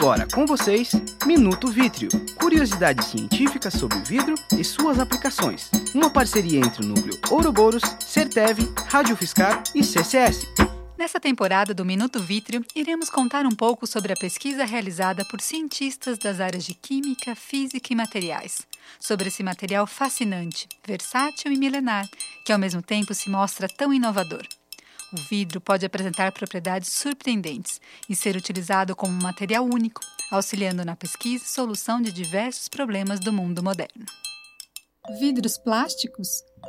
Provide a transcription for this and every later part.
Agora com vocês, Minuto Vítreo. Curiosidades científicas sobre o vidro e suas aplicações. Uma parceria entre o Núcleo Ouroboros, Serteve, Rádio Fiscar e CCS. Nessa temporada do Minuto Vítreo, iremos contar um pouco sobre a pesquisa realizada por cientistas das áreas de Química, Física e Materiais, sobre esse material fascinante, versátil e milenar, que ao mesmo tempo se mostra tão inovador. O vidro pode apresentar propriedades surpreendentes e ser utilizado como um material único, auxiliando na pesquisa e solução de diversos problemas do mundo moderno. Vidros plásticos?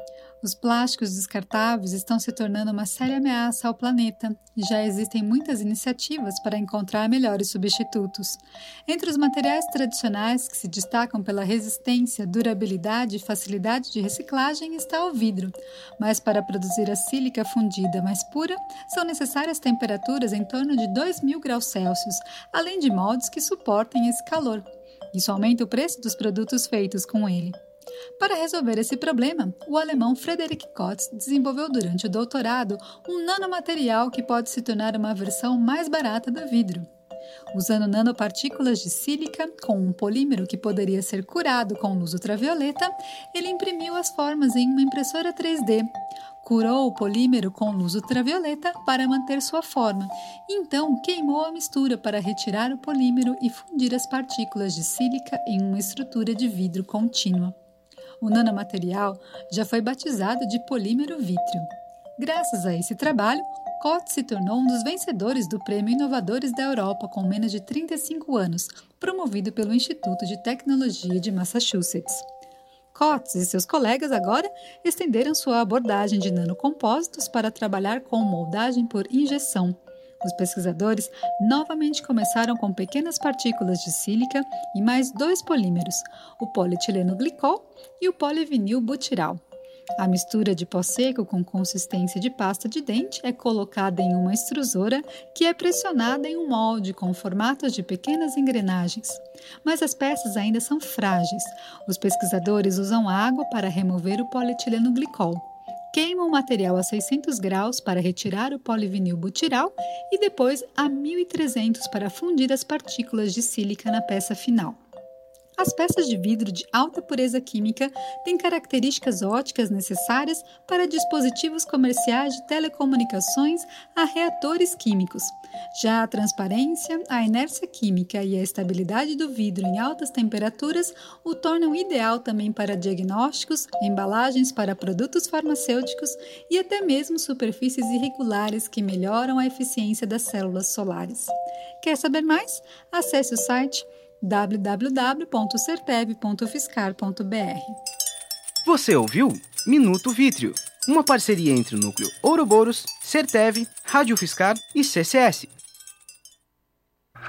Os plásticos descartáveis estão se tornando uma séria ameaça ao planeta e já existem muitas iniciativas para encontrar melhores substitutos. Entre os materiais tradicionais que se destacam pela resistência, durabilidade e facilidade de reciclagem está o vidro, mas para produzir a sílica fundida mais pura, são necessárias temperaturas em torno de 2.000 graus Celsius, além de moldes que suportem esse calor. Isso aumenta o preço dos produtos feitos com ele. Para resolver esse problema, o alemão Frederick Kotz desenvolveu durante o doutorado um nanomaterial que pode se tornar uma versão mais barata do vidro. Usando nanopartículas de sílica com um polímero que poderia ser curado com luz ultravioleta, ele imprimiu as formas em uma impressora 3D. Curou o polímero com luz ultravioleta para manter sua forma, e então queimou a mistura para retirar o polímero e fundir as partículas de sílica em uma estrutura de vidro contínua. O nanomaterial já foi batizado de polímero vítreo. Graças a esse trabalho, Kotz se tornou um dos vencedores do Prêmio Inovadores da Europa com menos de 35 anos, promovido pelo Instituto de Tecnologia de Massachusetts. Kotz e seus colegas agora estenderam sua abordagem de nanocompósitos para trabalhar com moldagem por injeção. Os pesquisadores novamente começaram com pequenas partículas de sílica e mais 2 polímeros, o polietileno glicol e o polivinilbutiral. A mistura de pó seco com consistência de pasta de dente é colocada em uma extrusora que é pressionada em um molde com formatos de pequenas engrenagens. Mas as peças ainda são frágeis. Os pesquisadores usam água para remover o polietileno glicol. Queimam o material a 600 graus para retirar o polivinilbutiral e depois a 1.300 para fundir as partículas de sílica na peça final. As peças de vidro de alta pureza química têm características óticas necessárias para dispositivos comerciais de telecomunicações a reatores químicos. Já a transparência, a inércia química e a estabilidade do vidro em altas temperaturas o tornam ideal também para diagnósticos, embalagens para produtos farmacêuticos e até mesmo superfícies irregulares que melhoram a eficiência das células solares. Quer saber mais? Acesse o site www.serteve.fiscar.br. Você ouviu Minuto Vítreo, uma parceria entre o Núcleo Ouroboros, Serteve, Rádio Fiscar e CCS.